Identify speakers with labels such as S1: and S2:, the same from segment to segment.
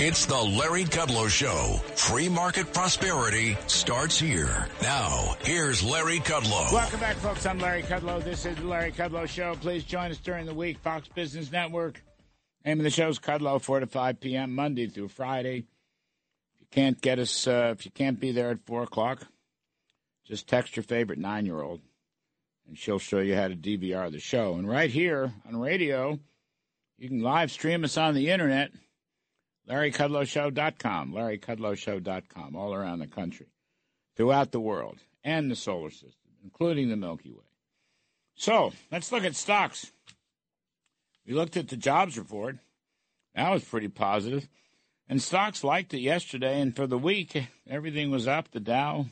S1: It's the Larry Kudlow Show. Free market prosperity starts here. Now, here's Larry Kudlow.
S2: Welcome back, folks. I'm Larry Kudlow. This is the Larry Kudlow Show. Please join us during the week. Fox Business Network. Name of the show is Kudlow, 4 to 5 p.m., Monday through Friday. If you can't get us, if you can't be there at 4 o'clock, just text your favorite 9-year-old, and she'll show you how to DVR the show. And right here on radio, you can live stream us on the internet, LarryKudlowShow.com, LarryKudlowShow.com, all around the country, throughout the world, and the solar system, including the Milky Way. So, let's look at stocks. We looked at the jobs report. That was pretty positive. And stocks liked it yesterday, and for the week, everything was up. The Dow,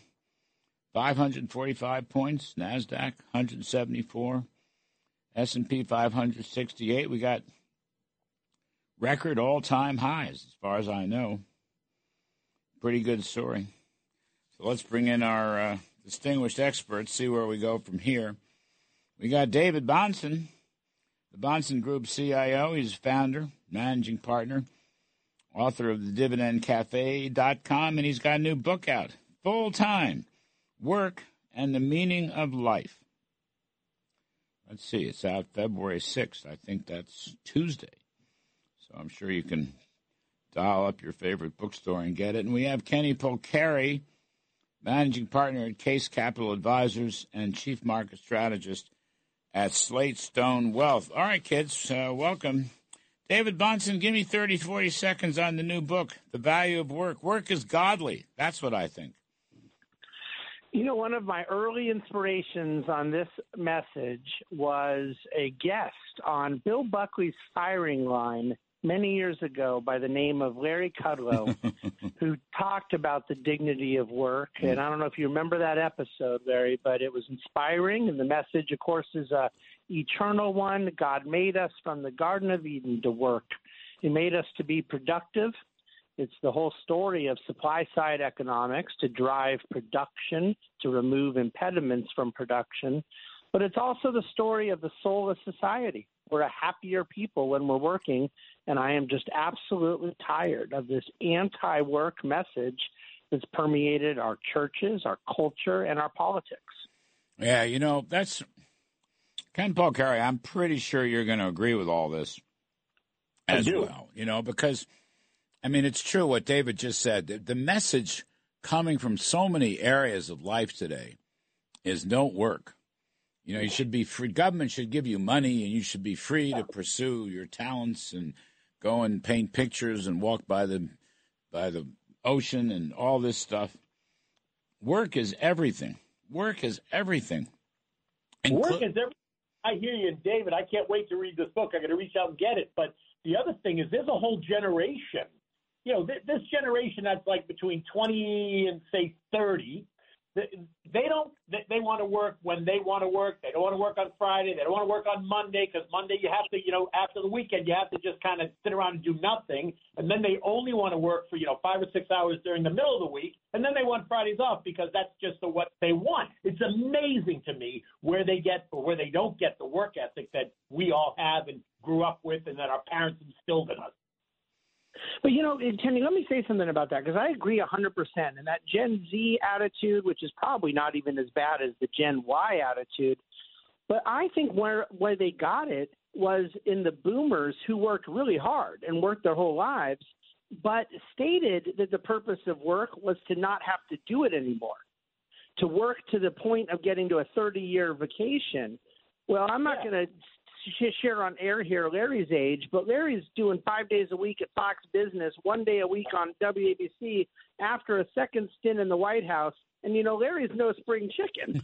S2: 545 points, NASDAQ, 174, S&P 568. We got record all-time highs, as far as I know. Pretty good story. So let's bring in our distinguished experts, see where we go from here. We got David Bahnsen, the Bahnsen Group CIO. He's founder, managing partner, author of the DividendCafe.com, and he's got a new book out, Full-Time Work and the Meaning of Life. Let's see, it's out February 6th. I think that's Tuesday. So I'm sure you can dial up your favorite bookstore and get it. And we have Kenny Polcari, managing partner at Case Capital Advisors and chief market strategist at Slate Stone Wealth. All right, kids, welcome. David Bahnsen, give me 30, 40 seconds on the new book, The Value of Work. Work is godly. That's what I think.
S3: You know, one of my early inspirations on this message was a guest on Bill Buckley's firing line many years ago by the name of Larry Kudlow, who talked about the dignity of work. And I don't know if you remember that episode, Larry, but it was inspiring. And the message, of course, is a eternal one. God made us from the Garden of Eden to work. He made us to be productive. It's the whole story of supply-side economics to drive production, to remove impediments from production. But it's also the story of the soul of society. We're a happier people when we're working, and I am just absolutely tired of this anti-work message that's permeated our churches, our culture, and our politics.
S2: Yeah, you know, that's Ken Polcari. I'm pretty sure you're going to agree with all this as well, you know, because, I mean, it's true what David just said. The message coming from so many areas of life today is don't work. You know, you should be free. Government should give you money, and you should be free to pursue your talents and go and paint pictures and walk by the ocean and all this stuff. Work is everything. Work is everything.
S4: Work is everything. I hear you, David. I can't wait to read this book. I'm going to reach out and get it. But the other thing is there's a whole generation. You know, this generation that's like between 20 and, say, 30, they want to work when they want to work. They don't want to work on Friday. They don't want to work on Monday because Monday you have to, you know, after the weekend, you have to just kind of sit around and do nothing. And then they only want to work for, 5 or 6 hours during the middle of the week. And then they want Fridays off because that's just what they want. It's amazing to me where they get or where they don't get the work ethic that we all have and grew up with and that our parents instilled in us.
S3: But, Kenny, let me say something about that, because I agree 100%. And that Gen Z attitude, which is probably not even as bad as the Gen Y attitude, but I think where they got it was in the boomers who worked really hard and worked their whole lives, but stated that the purpose of work was to not have to do it anymore, to work to the point of getting to a 30-year vacation. Well, I'm not going to share on air here Larry's age, but Larry's doing 5 days a week at Fox Business, 1 day a week on WABC after a second stint in the White House. And, Larry's no spring chicken.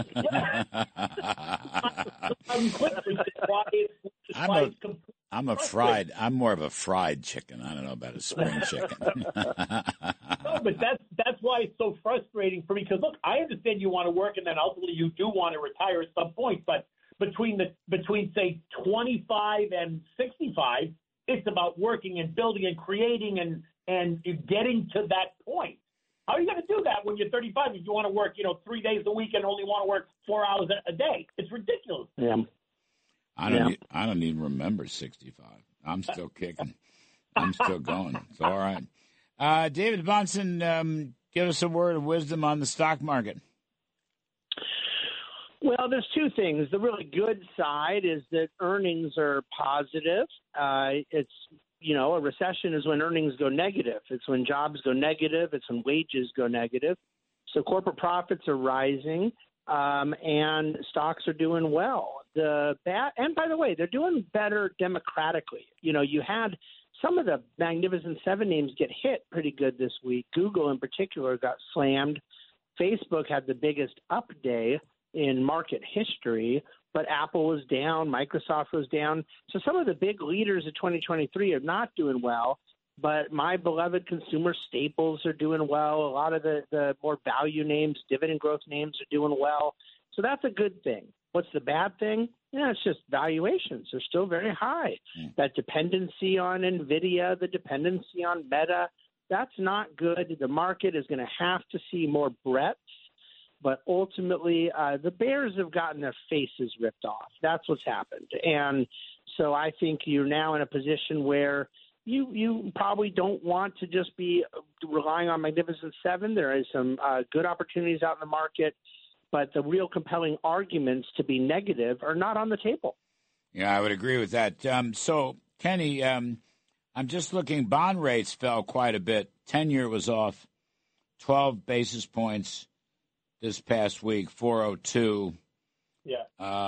S2: I'm more of a fried chicken. I don't know about a spring chicken.
S4: No, but that's why it's so frustrating for me. Because, look, I understand you want to work and then ultimately you do want to retire at some point, but between say 25 and 65, it's about working and building and creating and getting to that point. How are you going to do that when you're 35 if you want to work 3 days a week and only want to work 4 hours a day? It's ridiculous.
S3: Yeah.
S2: I don't even remember 65. I'm still kicking. I'm still going. It's all right. David Bahnsen, give us a word of wisdom on the stock market.
S3: Well, there's two things. The really good side is that earnings are positive. It's, a recession is when earnings go negative. It's when jobs go negative. It's when wages go negative. So corporate profits are rising, and stocks are doing well. And by the way, they're doing better democratically. You had some of the Magnificent Seven names get hit pretty good this week. Google in particular got slammed. Facebook had the biggest up day in market history, but Apple was down, Microsoft was down. So some of the big leaders of 2023 are not doing well, but my beloved consumer staples are doing well. A lot of the more value names, dividend growth names are doing well. So that's a good thing. What's the bad thing? It's just valuations are still very high. That dependency on NVIDIA, the dependency on Meta, that's not good. The market is going to have to see more breadth. But ultimately, the Bears have gotten their faces ripped off. That's what's happened. And so I think you're now in a position where you probably don't want to just be relying on Magnificent Seven. There is some good opportunities out in the market, but the real compelling arguments to be negative are not on the table.
S2: Yeah, I would agree with that. So, Kenny, I'm just looking. Bond rates fell quite a bit. 10-year was off 12 basis points. This past week, 402.
S4: Yeah.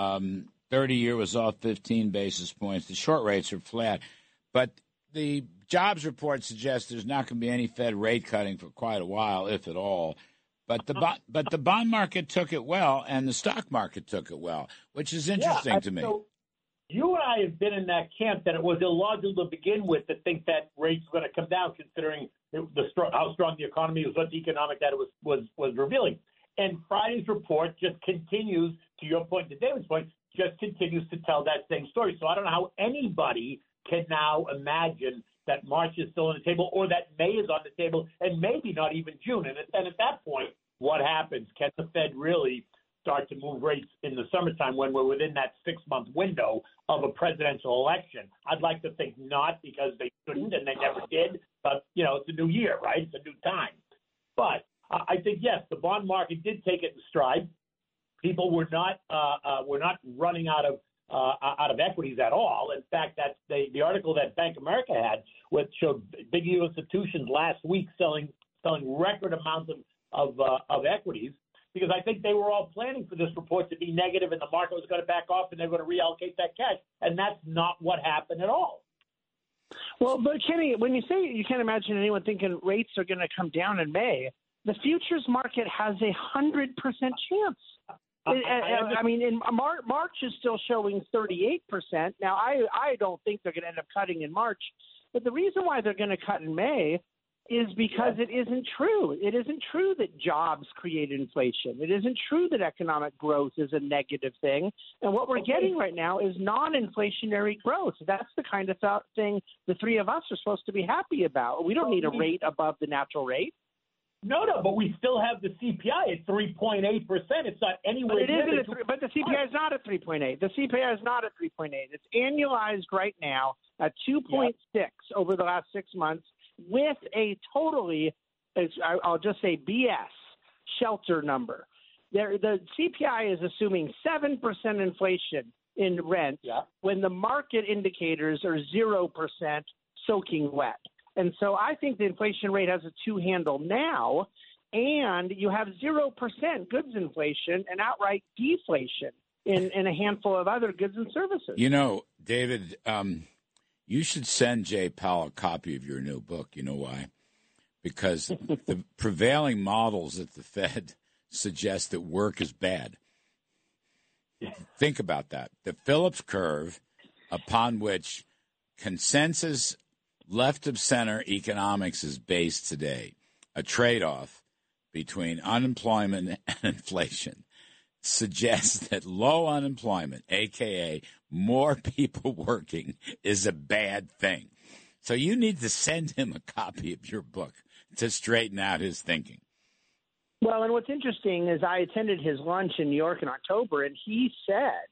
S2: 30-year was off 15 basis points. The short rates are flat. But the jobs report suggests there's not going to be any Fed rate cutting for quite a while, if at all. But the bond market took it well, and the stock market took it well, which is interesting to me.
S4: So you and I have been in that camp that it was illogical to begin with to think that rates were going to come down, considering how strong the economy was, what the economic data was revealing. And Friday's report just continues, to your point, to David's point, just continues to tell that same story. So I don't know how anybody can now imagine that March is still on the table or that May is on the table and maybe not even June. And at that point, what happens? Can the Fed really start to move rates in the summertime when we're within that 6-month window of a presidential election? I'd like to think not, because they shouldn't and they never did. But, it's a new year, right? It's a new time. But I think, yes, the bond market did take it in stride. People were not running out of equities at all. In fact, that's the article that Bank of America had, which showed big institutions last week selling record amounts of equities, because I think they were all planning for this report to be negative and the market was going to back off and they were going to reallocate that cash. And that's not what happened at all.
S3: Well, but Kenny, when you say you can't imagine anyone thinking rates are going to come down in May, the futures market has 100% chance. I mean, in March is still showing 38%. Now, I don't think they're going to end up cutting in March, but the reason why they're going to cut in May is because it isn't true. It isn't true that jobs create inflation. It isn't true that economic growth is a negative thing. And what we're getting right now is non-inflationary growth. That's the kind of thing the three of us are supposed to be happy about. We don't need a rate above the natural rate.
S4: No, but we still have the CPI at 3.8%. It's not anywhere near.
S3: But the CPI is not at 3.8. The CPI is not at 3.8. It's annualized right now at 2.6 over the last 6 months, with a totally, I'll just say BS shelter number. The CPI is assuming 7% inflation in rent when the market indicators are 0% soaking wet. And so I think the inflation rate has a two-handle now, and you have 0% goods inflation and outright deflation in a handful of other goods and services.
S2: David, you should send Jay Powell a copy of your new book. You know why? Because the prevailing models at the Fed suggest that work is bad. Think about that. The Phillips curve, upon which consensus left-of-center economics is based today, a trade-off between unemployment and inflation, suggests that low unemployment, a.k.a. more people working, is a bad thing. So you need to send him a copy of your book to straighten out his thinking.
S3: Well, and what's interesting is I attended his lunch in New York in October, and he said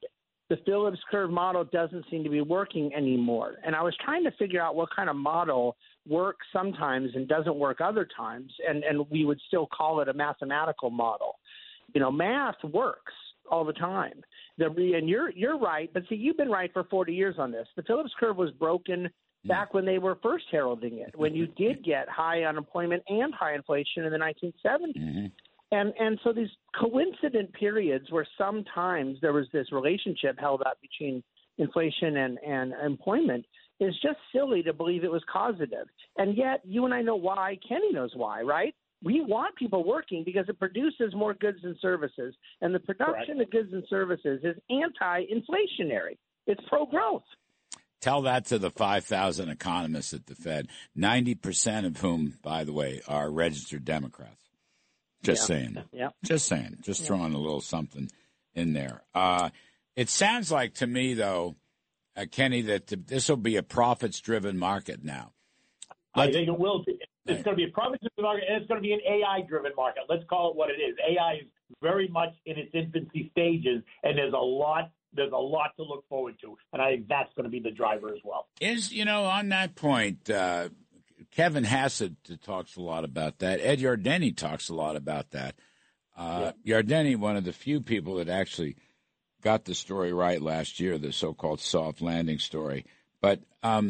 S3: the Phillips curve model doesn't seem to be working anymore. And I was trying to figure out what kind of model works sometimes and doesn't work other times, and we would still call it a mathematical model. Math works all the time. And you're right, but see, you've been right for 40 years on this. The Phillips curve was broken back when they were first heralding it, when you did get high unemployment and high inflation in the 1970s. Mm-hmm. And so these coincident periods where sometimes there was this relationship held up between inflation and employment is just silly to believe it was causative. And yet you and I know why. Kenny knows why, right? We want people working because it produces more goods and services. And the production of goods and services is anti-inflationary. It's pro-growth.
S2: Tell that to the 5,000 economists at the Fed, 90% of whom, by the way, are registered Democrats. Just saying.
S3: Yeah.
S2: Just saying. Just throwing a little something in there. It sounds like to me, though, Kenny, that this will be a profits-driven market now.
S4: I think it will be. It's going to be a profits-driven market, and it's going to be an AI-driven market. Let's call it what it is. AI is very much in its infancy stages, and there's a lot to look forward to, and I think that's going to be the driver as well.
S2: On that point, Kevin Hassett talks a lot about that. Ed Yardeni talks a lot about that. Yardeni, one of the few people that actually got the story right last year, the so-called soft landing story. But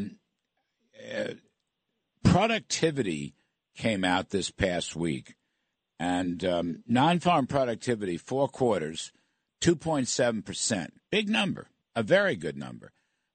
S2: productivity came out this past week, and non-farm productivity, 4 quarters, 2.7%. Big number, a very good number.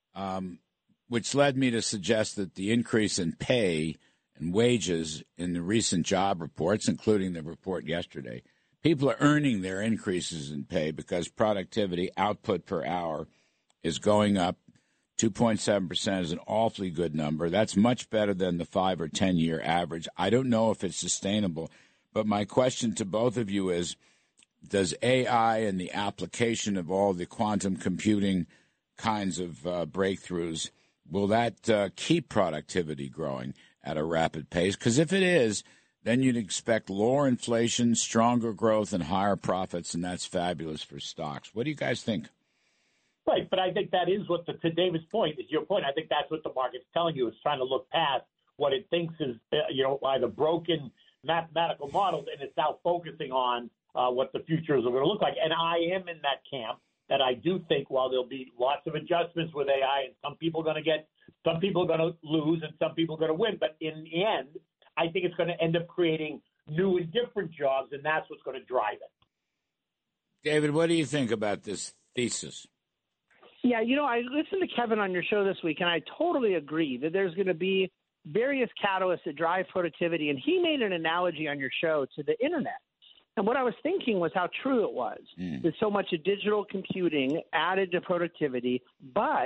S2: Which led me to suggest that the increase in pay and wages in the recent job reports, including the report yesterday, people are earning their increases in pay because productivity, output per hour, is going up. 2.7% is an awfully good number. That's much better than the 5 or 10-year average. I don't know if it's sustainable, but my question to both of you is, does AI and the application of all the quantum computing kinds of breakthroughs, will that keep productivity growing at a rapid pace? Because if it is, then you'd expect lower inflation, stronger growth, and higher profits, and that's fabulous for stocks. What do you guys think?
S4: Right, but I think that is what to David's point, is your point. I think that's what the market's telling you. It's trying to look past what it thinks is, either broken mathematical models, and it's now focusing on what the futures are going to look like. And I am in that camp. That I do think while there'll be lots of adjustments with AI, and some people are going to lose and some people are going to win. But in the end, I think it's going to end up creating new and different jobs, and that's what's going to drive it.
S2: David, what do you think about this thesis?
S3: Yeah, I listened to Kevin on your show this week, and I totally agree that there's going to be various catalysts that drive productivity. And he made an analogy on your show to the Internet. And what I was thinking was how true it was. That so much of digital computing added to productivity, but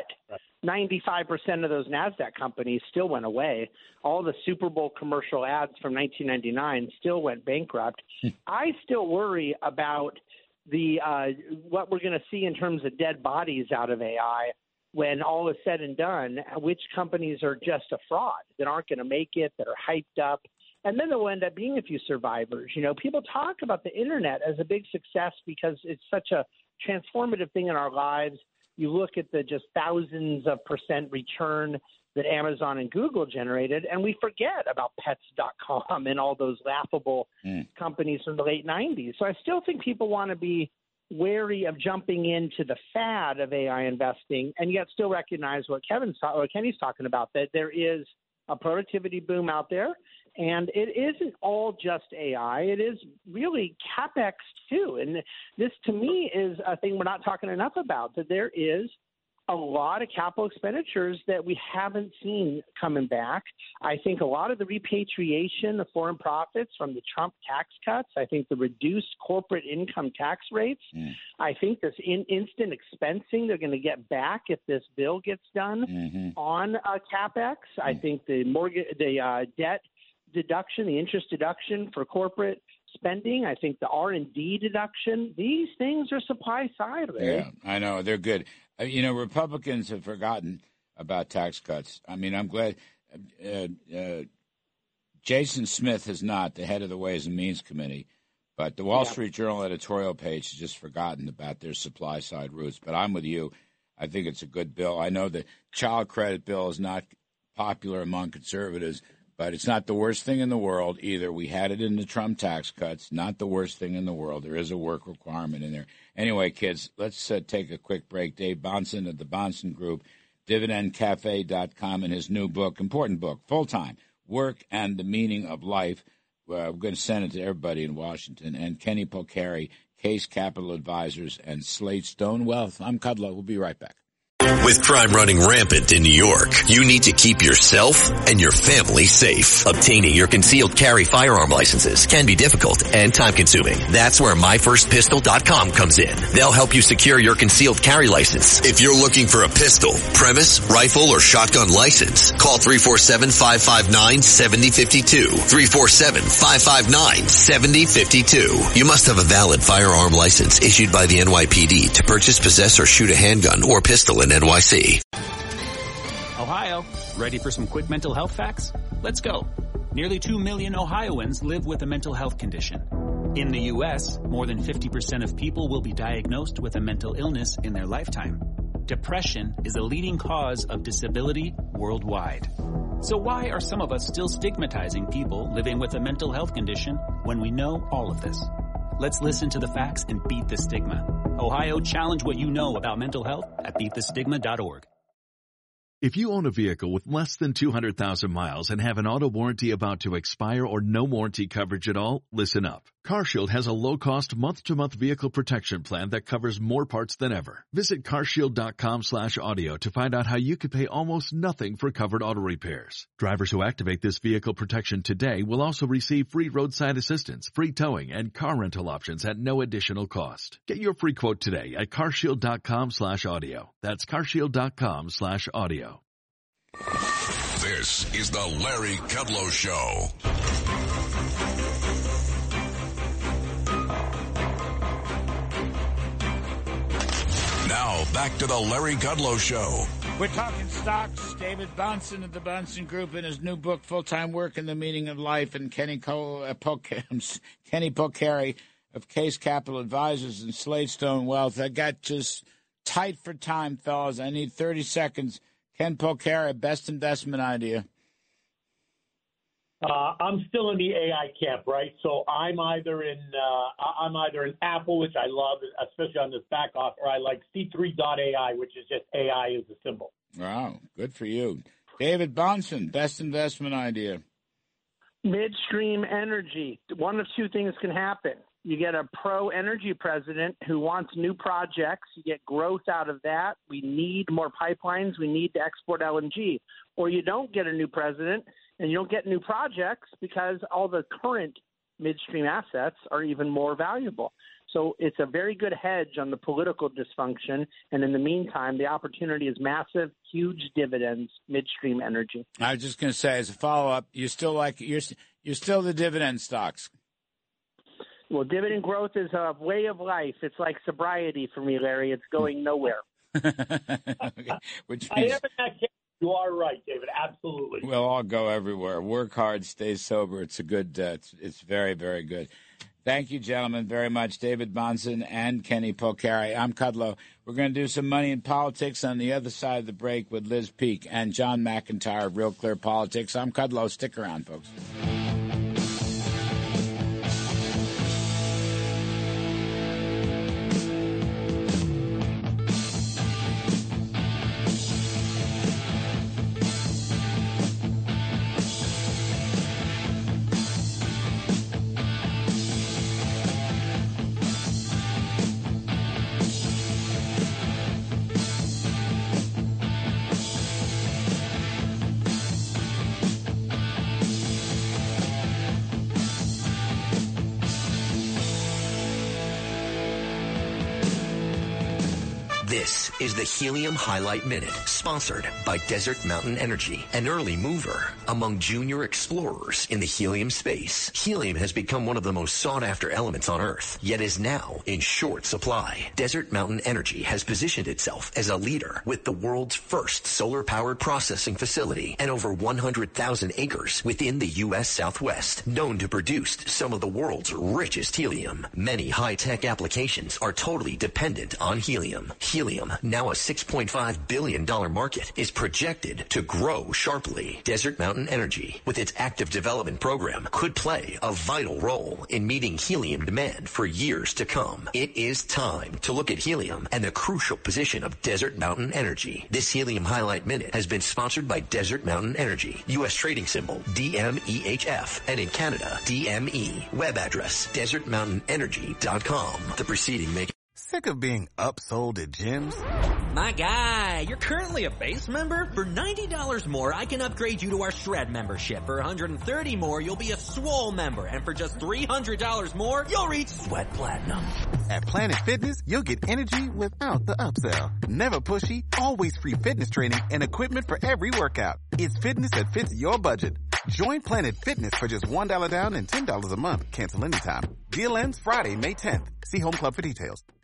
S3: 95% of those NASDAQ companies still went away. All the Super Bowl commercial ads from 1999 still went bankrupt. I still worry about the what we're going to see in terms of dead bodies out of AI when all is said and done, which companies are just a fraud, that aren't going to make it, that are hyped up. And then there will end up being a few survivors. People talk about the Internet as a big success because it's such a transformative thing in our lives. You look at the just thousands of % return that Amazon and Google generated, and we forget about Pets.com and all those laughable companies from the late 90s. So I still think people want to be wary of jumping into the fad of AI investing, and yet still recognize what Kenny's talking about, that there is a productivity boom out there. And it isn't all just AI. It is really CapEx, too. And this, to me, is a thing we're not talking enough about, that there is a lot of capital expenditures that we haven't seen coming back. I think a lot of the repatriation of foreign profits from the Trump tax cuts, I think the reduced corporate income tax rates, I think this instant expensing they're going to get back if this bill gets done on CapEx. I think the debt deduction, the interest deduction for corporate spending, I think the R&D deduction, these things are supply side.
S2: Yeah, I know. They're good. Republicans have forgotten about tax cuts. I mean, I'm glad Jason Smith has not, the head of the Ways and Means Committee, but the Wall Street Journal editorial page has just forgotten about their supply side roots. But I'm with you. I think it's a good bill. I know the child credit bill is not popular among conservatives, but it's not the worst thing in the world either. We had it in the Trump tax cuts, not the worst thing in the world. There is a work requirement in there. Anyway, kids, let's take a quick break. Dave Bahnsen of the Bahnsen Group, dividendcafe.com, and his new book, important book, Full-Time, Work and the Meaning of Life. We're going to send it to everybody in Washington. And Kenny Polcari, Case Capital Advisors, and Slate Stone Wealth. I'm Kudlow. We'll be right back.
S1: With crime running rampant in New York, you need to keep yourself and your family safe. Obtaining your concealed carry firearm licenses can be difficult and time-consuming. That's where MyFirstPistol.com comes in. They'll help you secure your concealed carry license. If you're looking for a pistol, premise, rifle, or shotgun license, call 347-559-7052. 347-559-7052. You must have a valid firearm license issued by the NYPD to purchase, possess, or shoot a handgun or pistol in NYC.
S5: Ohio, ready for some quick mental health facts? Let's go. Nearly 2 million Ohioans live with a mental health condition. In the U.S., more than 50% of people will be diagnosed with a mental illness in their lifetime. Depression is a leading cause of disability worldwide. So why are some of us still stigmatizing people living with a mental health condition when we know all of this? Let's listen to the facts and beat the stigma. Ohio, challenge what you know about mental health at beatthestigma.org.
S6: If you own a vehicle with less than 200,000 miles and have an auto warranty about to expire or no warranty coverage at all, listen up. CarShield has a low-cost month-to-month vehicle protection plan that covers more parts than ever. Visit carshield.com/audio to find out how you could pay almost nothing for covered auto repairs. Drivers who activate this vehicle protection today will also receive free roadside assistance, free towing, and car rental options at no additional cost. Get your free quote today at carshield.com/audio. That's carshield.com/audio.
S1: This is the Larry Kudlow Show. Now, back to the Larry Kudlow Show.
S2: We're talking stocks. David Bahnsen of the Bahnsen Group in his new book, Full-Time Work and the Meaning of Life, and Kenny Polcari of Case Capital Advisors and Slate Stone Wealth. I got just tight for time, fellas. I need 30 seconds. Ken Polcari, best investment idea.
S4: I'm still in the AI camp, right? So I'm either in Apple, which I love, especially on this back off, or I like C3.ai, which is just AI as a symbol.
S2: Wow, good for you. David Bahnsen, best investment idea.
S3: Midstream energy. One of two things can happen. You get a pro-energy president who wants new projects. You get growth out of that. We need more pipelines. We need to export LNG. Or you don't get a new president, and you don't get new projects because all the current midstream assets are even more valuable. So it's a very good hedge on the political dysfunction. And in the meantime, the opportunity is massive, huge dividends, midstream energy.
S2: I was just going to say, as a follow-up, you're still the dividend stocks.
S3: Well, dividend growth is a way of life. It's like sobriety for me, Larry. It's going nowhere.
S2: Okay. Which means
S4: you are right, David. Absolutely.
S2: We'll all go everywhere. Work hard, stay sober. It's a good. It's very, very good. Thank you, gentlemen, very much. David Bahnsen and Kenny Polcari. I'm Kudlow. We're going to do some money in politics on the other side of the break with Liz Peek and John McIntyre of Real Clear Politics. I'm Kudlow. Stick around, folks.
S1: This is the Helium Highlight Minute, sponsored by Desert Mountain Energy, an early mover among junior explorers in the helium space. Helium has become one of the most sought-after elements on Earth, yet is now in short supply. Desert Mountain Energy has positioned itself as a leader with the world's first solar-powered processing facility and over 100,000 acres within the U.S. Southwest, known to produce some of the world's richest helium. Many high-tech applications are totally dependent on helium. Helium, now a $6.5 billion market, is projected to grow sharply. Desert Mountain Energy, with its active development program, could play a vital role in meeting helium demand for years to come. It is time to look at helium and the crucial position of Desert Mountain Energy. This Helium Highlight Minute has been sponsored by Desert Mountain Energy. U.S. trading symbol DMEHF, and in Canada, DME. Web address desertmountainenergy.com. The preceding make.
S7: Sick of being upsold at gyms?
S8: My guy, you're currently a base member? For $90 more, I can upgrade you to our Shred membership. For $130 more, you'll be a Swole member. And for just $300 more, you'll reach Sweat Platinum.
S7: At Planet Fitness, you'll get energy without the upsell. Never pushy, always free fitness training and equipment for every workout. It's fitness that fits your budget. Join Planet Fitness for just $1 down and $10 a month. Cancel anytime. Deal ends Friday, May 10th. See Home Club for details.